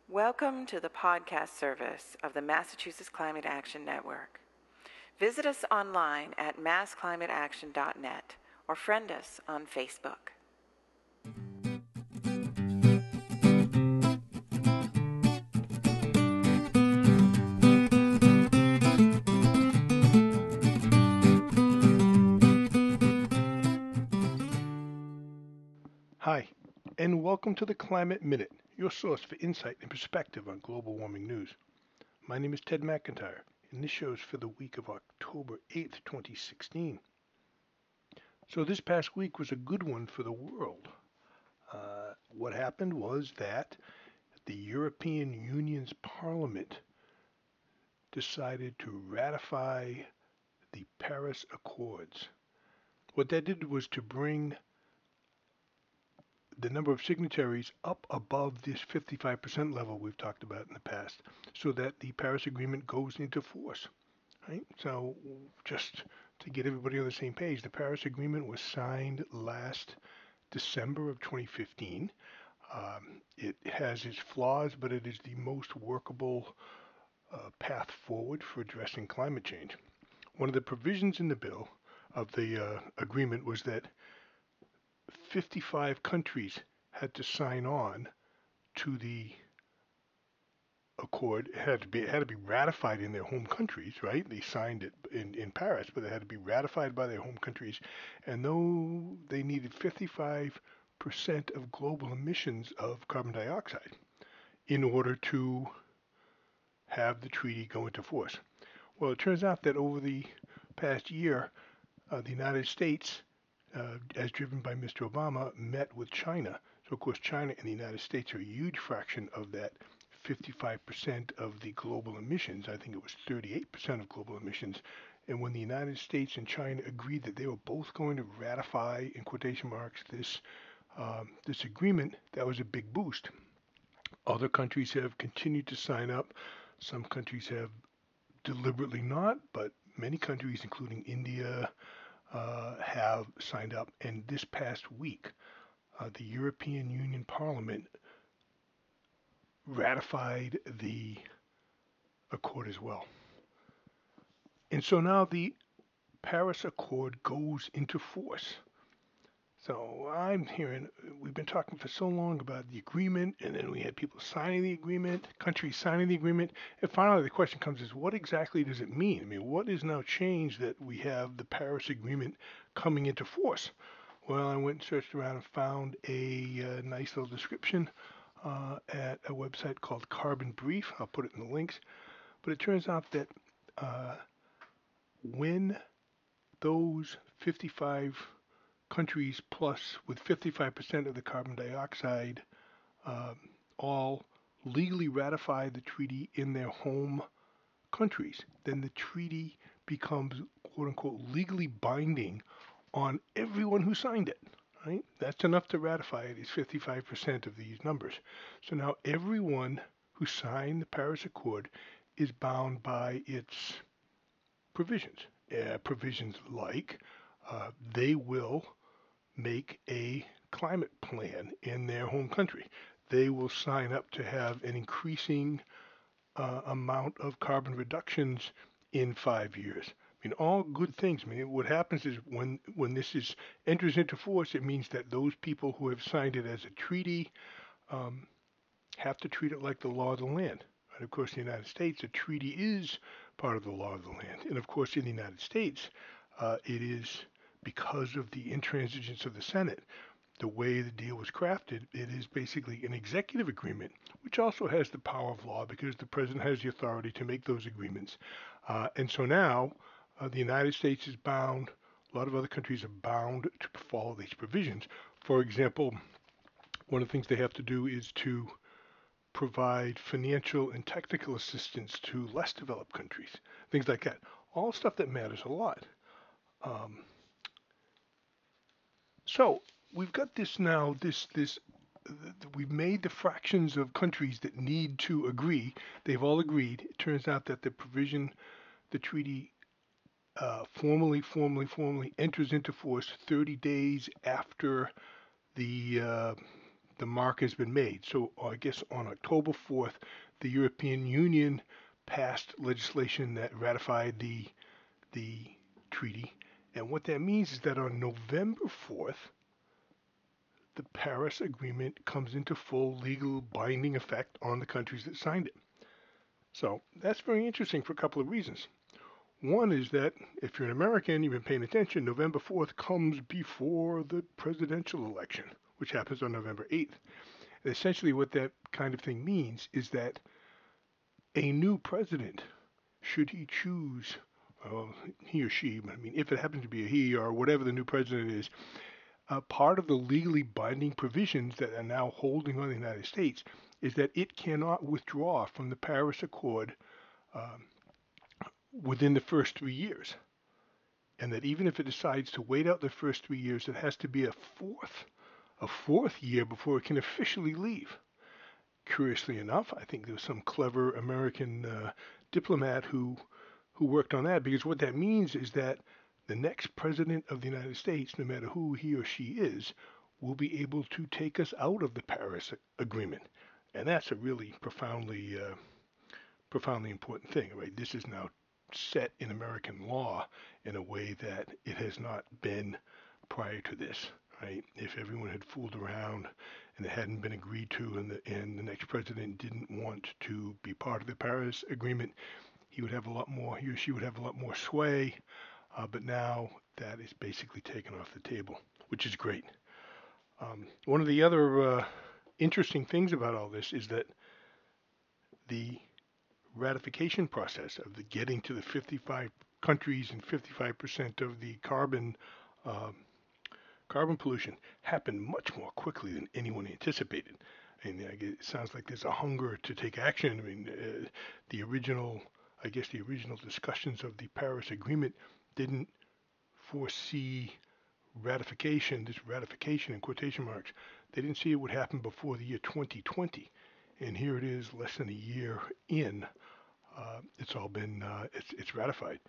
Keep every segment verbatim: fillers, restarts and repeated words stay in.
Welcome to the podcast service of the Massachusetts Climate Action Network. Visit us online at mass climate action dot net or friend us on Facebook. Hi, and welcome to the Climate Minute, your source for insight and perspective on global warming news. My name is Ted McIntyre, and this show is for the week of October eighth, twenty sixteen. So this past week was a good one for the world. Uh, what happened was that the European Union's Parliament decided to ratify the Paris Accords. What that did was to bring the number of signatories up above this fifty-five percent level we've talked about in the past, so that the Paris Agreement goes into force. Right? So just to get everybody on the same page, the Paris Agreement was signed last December of twenty fifteen. Um, it has its flaws, but it is the most workable uh, path forward for addressing climate change. One of the provisions in the bill of the uh, agreement was that fifty-five countries had to sign on to the accord. It had to be it had to be ratified in their home countries, right? They signed it in, in Paris, but it had to be ratified by their home countries. And though they needed fifty-five percent of global emissions of carbon dioxide in order to have the treaty go into force. Well, it turns out that over the past year, uh, the United States, uh, as driven by Mister Obama, met with China. So, of course, China and the United States are a huge fraction of that fifty-five percent of the global emissions. I think it was thirty-eight percent of global emissions. And when the United States and China agreed that they were both going to ratify, in quotation marks, this um, this agreement, that was a big boost. Other countries have continued to sign up. Some countries have deliberately not, but many countries, including India, uh, have signed up. And this past week, uh, the European Union Parliament ratified the accord as well. And so now the Paris Accord goes into force. So I'm hearing, we've been talking for so long about the agreement, and then we had people signing the agreement, countries signing the agreement, and finally the question comes is, what exactly does it mean? I mean, what is now changed that we have the Paris Agreement coming into force? Well, I went and searched around and found a uh, nice little description uh, at a website called Carbon Brief. I'll put it in the links. But it turns out that uh, when those fifty-five countries plus with fifty-five percent of the carbon dioxide um, all legally ratify the treaty in their home countries, then the treaty becomes quote unquote legally binding on everyone who signed it. Right? That's enough to ratify it is fifty-five percent of these numbers. So now everyone who signed the Paris Accord is bound by its provisions. Uh, provisions like uh, they will make a climate plan in their home country. They will sign up to have an increasing uh, amount of carbon reductions in five years. I mean, all good things. I mean, what happens is when when this is enters into force, it means that those people who have signed it as a treaty um, have to treat it like the law of the land. And of course, in the United States, a treaty is part of the law of the land. And of course, in the United States, uh, it is because of the intransigence of the Senate, the way the deal was crafted, it is basically an executive agreement, which also has the power of law because the president has the authority to make those agreements. Uh, and so now uh, the United States is bound, a lot of other countries are bound to follow these provisions. For example, one of the things they have to do is to provide financial and technical assistance to less developed countries, things like that. All stuff that matters a lot. Um, so we've got this now, this, this, th- we've made the fractions of countries that need to agree. They've all agreed. It turns out that the provision, the treaty uh, formally, formally, formally enters into force thirty days after the uh, the mark has been made. So I guess on October fourth, the European Union passed legislation that ratified the the treaty. And what that means is that on November fourth, the Paris Agreement comes into full legal binding effect on the countries that signed it. So that's very interesting for a couple of reasons. One is that if you're an American, you've been paying attention, November fourth comes before the presidential election, which happens on November eighth. And essentially what that kind of thing means is that a new president, should he choose, well, he or she, I mean, if it happens to be a he or whatever the new president is, uh, part of the legally binding provisions that are now holding on the United States is that it cannot withdraw from the Paris Accord um, within the first three years. And that even if it decides to wait out the first three years, it has to be a fourth, a fourth year before it can officially leave. Curiously enough, I think there was some clever American uh, diplomat who who worked on that, because what that means is that the next president of the United States, no matter who he or she is, will be able to take us out of the Paris Agreement. And that's a really profoundly uh, profoundly important thing, right? This is now set in American law in a way that it has not been prior to this, right? If everyone had fooled around and it hadn't been agreed to, and the, and the next president didn't want to be part of the Paris Agreement, he would have a lot more, he or she would have a lot more sway, uh, but now that is basically taken off the table, which is great. Um, one of the other uh, interesting things about all this is that the ratification process of the getting to the fifty-five countries and fifty-five percent of the carbon um, carbon pollution happened much more quickly than anyone anticipated. And it sounds like there's a hunger to take action. I mean, uh, the original, I guess the original discussions of the Paris Agreement didn't foresee ratification, this ratification in quotation marks, they didn't see it would happen before the year twenty twenty. And here it is, less than a year in, uh, it's all been, uh, it's, it's ratified.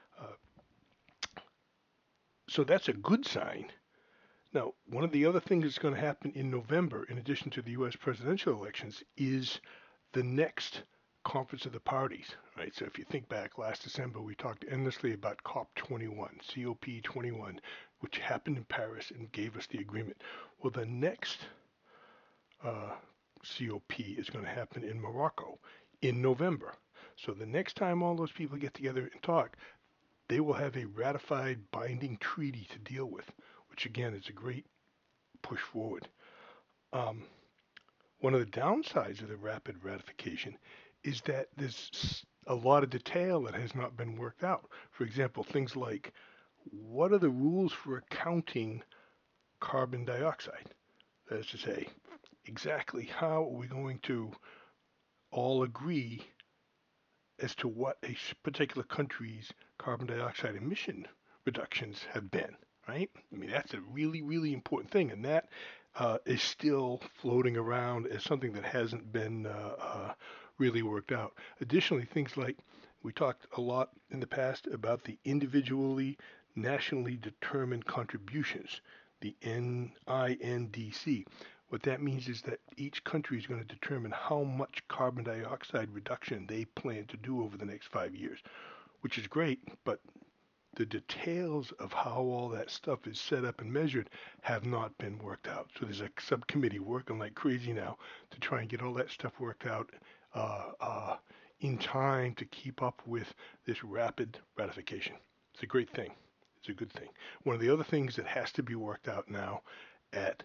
Uh, so that's a good sign. Now, one of the other things that's going to happen in November, in addition to the U S presidential elections, is the next Conference of the Parties, right? So if you think back last December, we talked endlessly about COP twenty-one, C O P twenty-one, which happened in Paris and gave us the agreement. Well, the next uh, C O P is going to happen in Morocco in November. So the next time all those people get together and talk, they will have a ratified binding treaty to deal with, which again is a great push forward. Um, one of the downsides of the rapid ratification is that there's a lot of detail that has not been worked out. For example, things like, what are the rules for accounting carbon dioxide? That is to say, exactly how are we going to all agree as to what a particular country's carbon dioxide emission reductions have been, right? I mean, that's a really, really important thing, and that uh, is still floating around as something that hasn't been uh, uh, really worked out. Additionally, things like, we talked a lot in the past about the individually nationally determined contributions, the N I N D C. What that means is that each country is going to determine how much carbon dioxide reduction they plan to do over the next five years, which is great, but the details of how all that stuff is set up and measured have not been worked out. So there's a subcommittee working like crazy now to try and get all that stuff worked out uh, uh, in time to keep up with this rapid ratification. It's a great thing. It's a good thing. One of the other things that has to be worked out now at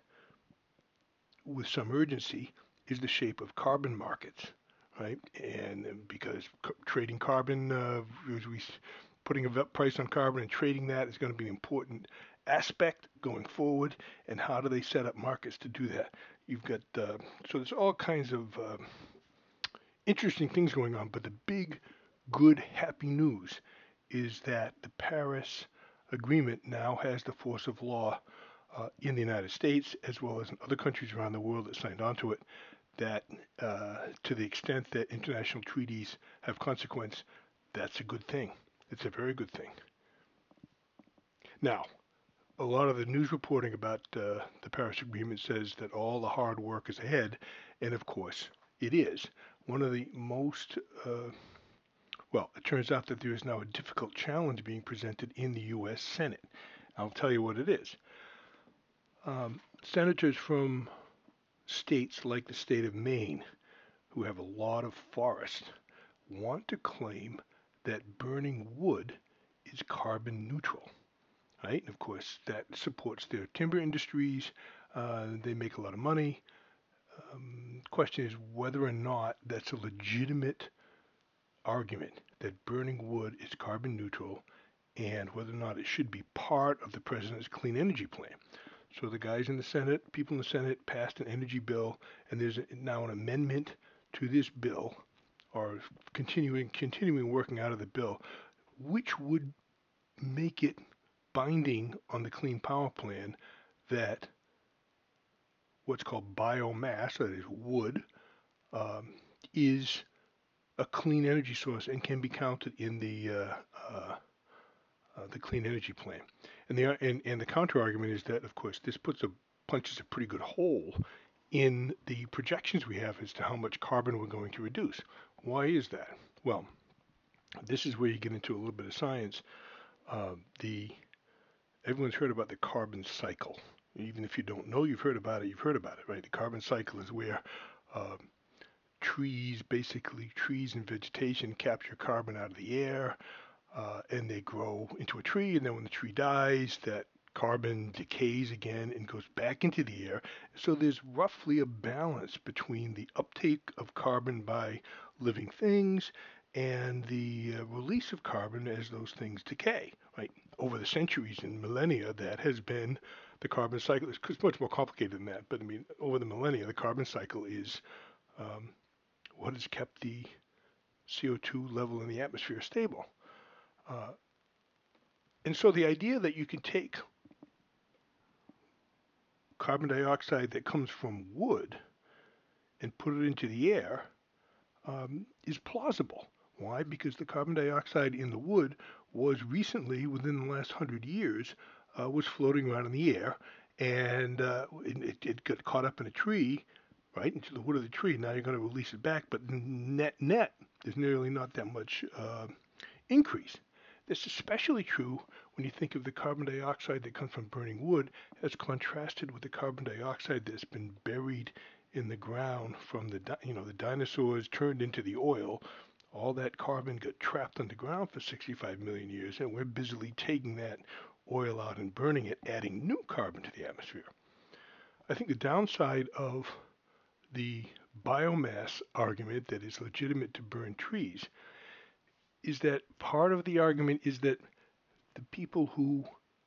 with some urgency is the shape of carbon markets, right? And because c- trading carbon, uh, as we putting a price on carbon and trading that is going to be an important aspect going forward. And how do they set up markets to do that? You've got uh, so there's all kinds of uh, interesting things going on. But the big, good, happy news is that the Paris Agreement now has the force of law uh, in the United States, as well as in other countries around the world that signed on to it, that uh, to the extent that international treaties have consequence, that's a good thing. It's a very good thing. Now, a lot of the news reporting about uh, the Paris Agreement says that all the hard work is ahead, and of course it is. One of the most, uh, well, it turns out that there is now a difficult challenge being presented in the U S Senate. I'll tell you what it is. Um, senators from states like the state of Maine, who have a lot of forest, want to claim that burning wood is carbon neutral. Right? And of course, that supports their timber industries. Uh, they make a lot of money. Um, question is whether or not that's a legitimate argument that burning wood is carbon neutral and whether or not it should be part of the president's clean energy plan. So the guys in the Senate, people in the Senate passed an energy bill, and there's now an amendment to this bill, or continuing continuing working out of the bill, which would make it binding on the Clean Power Plan that what's called biomass, that is wood, um, is a clean energy source and can be counted in the uh, uh, uh, the clean energy plan. And the and, and the counter argument is that, of course, this puts a punches a pretty good hole in the projections we have as to how much carbon we're going to reduce. Why is that? Well, this is where you get into a little bit of science. Uh, the Everyone's heard about the carbon cycle. Even if you don't know you've heard about it, you've heard about it, right? The carbon cycle is where uh, trees, basically trees and vegetation capture carbon out of the air, uh, and they grow into a tree, and then when the tree dies, that carbon decays again and goes back into the air. So there's roughly a balance between the uptake of carbon by living things and the uh, release of carbon as those things decay, right? Over the centuries and millennia, that has been the carbon cycle. It's much more complicated than that, but I mean, over the millennia, the carbon cycle is um, what has kept the C O two level in the atmosphere stable. Uh, and so the idea that you can take carbon dioxide that comes from wood and put it into the air um, is plausible. Why? Because the carbon dioxide in the wood was recently, within the last hundred years, uh, was floating around in the air, and uh, it, it got caught up in a tree, right, into the wood of the tree. Now you're going to release it back, but net net, there's nearly not that much uh, increase. This is especially true when you think of the carbon dioxide that comes from burning wood as contrasted with the carbon dioxide that's been buried in the ground from the, you know, the dinosaurs turned into the oil. All that carbon got trapped underground for sixty-five million years, and we're busily taking that oil out and burning it, adding new carbon to the atmosphere. I think the downside of the biomass argument that it's legitimate to burn trees is that part of the argument is that the people who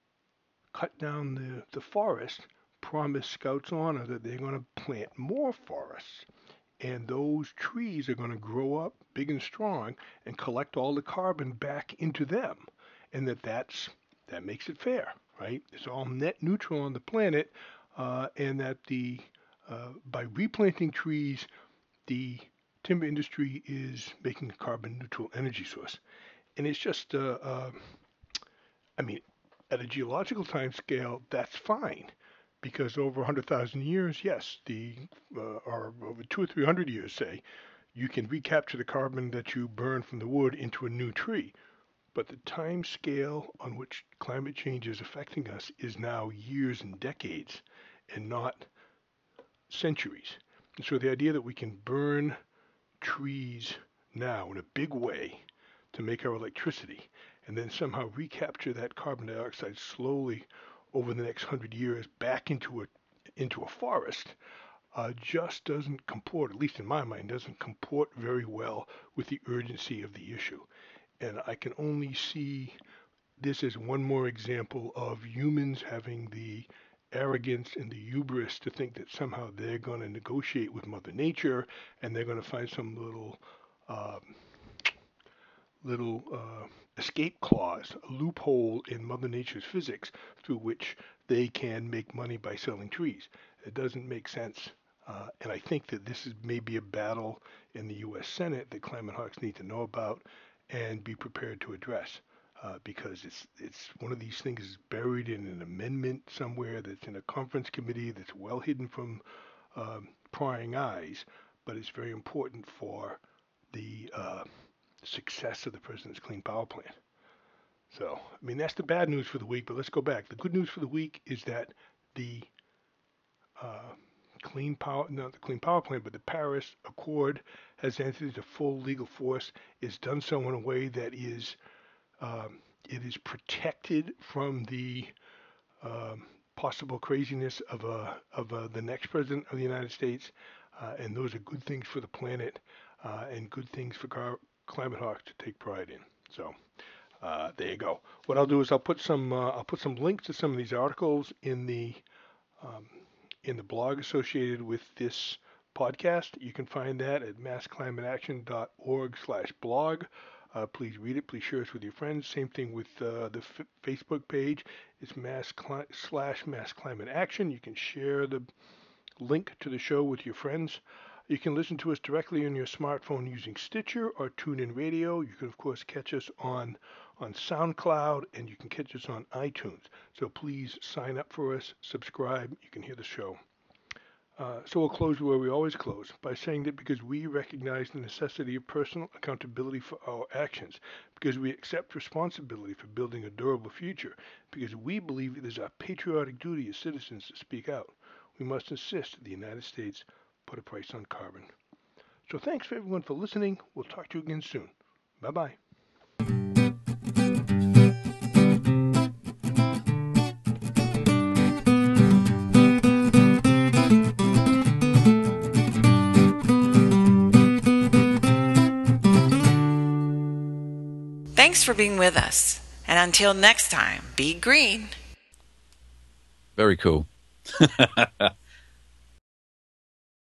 cut down the, the forest promise Scouts Honor that they're going to plant more forests. And those trees are going to grow up big and strong and collect all the carbon back into them. And that that's, that makes it fair, right? It's all net neutral on the planet. Uh, and that the uh, by replanting trees, the timber industry is making a carbon neutral energy source. And it's just, uh, uh, I mean, at a geological time scale, that's fine. Because over one hundred thousand years, yes, the uh, or over two or three hundred years, say, you can recapture the carbon that you burn from the wood into a new tree. But the time scale on which climate change is affecting us is now years and decades and not centuries. And so the idea that we can burn trees now in a big way to make our electricity and then somehow recapture that carbon dioxide slowly over the next hundred years back into a into a forest uh, just doesn't comport, at least in my mind, doesn't comport very well with the urgency of the issue. And I can only see this as one more example of humans having the arrogance and the hubris to think that somehow they're going to negotiate with Mother Nature and they're going to find some little um, little uh, escape clause, a loophole in Mother Nature's physics through which they can make money by selling trees. It doesn't make sense. Uh, and I think that this is maybe a battle in the U S Senate that climate hawks need to know about and be prepared to address. uh, because it's it's one of these things is buried in an amendment somewhere that's in a conference committee that's well hidden from um, prying eyes, but it's very important for the uh, success of the President's Clean Power Plan. So, I mean, that's the bad news for the week, but let's go back. The good news for the week is that the uh, Clean Power, not the Clean Power Plan, but the Paris Accord has entered into full legal force. It's done so in a way that is, um, it is protected from the um, possible craziness of uh, of uh, the next president of the United States, uh, and those are good things for the planet uh, and good things for car- climate hawks to take pride in. So. Uh, there you go. What I'll do is I'll put some uh, I'll put some links to some of these articles in the um, in the blog associated with this podcast. You can find that at mass climate action dot org slash blog. Uh, please read it. Please share it with your friends. Same thing with uh, the f- Facebook page. It's mass cli- slash mass climate action. You can share the link to the show with your friends. You can listen to us directly on your smartphone using Stitcher or TuneIn Radio. You can, of course, catch us on, on SoundCloud, and you can catch us on iTunes. So please sign up for us, subscribe. You can hear the show. Uh, so we'll close where we always close, by saying that because we recognize the necessity of personal accountability for our actions, because we accept responsibility for building a durable future, because we believe it is our patriotic duty as citizens to speak out, we must insist that the United States put a price on carbon. So thanks for everyone for listening. We'll talk to you again soon. Bye-bye. Thanks for being with us. And until next time, be green. Very cool.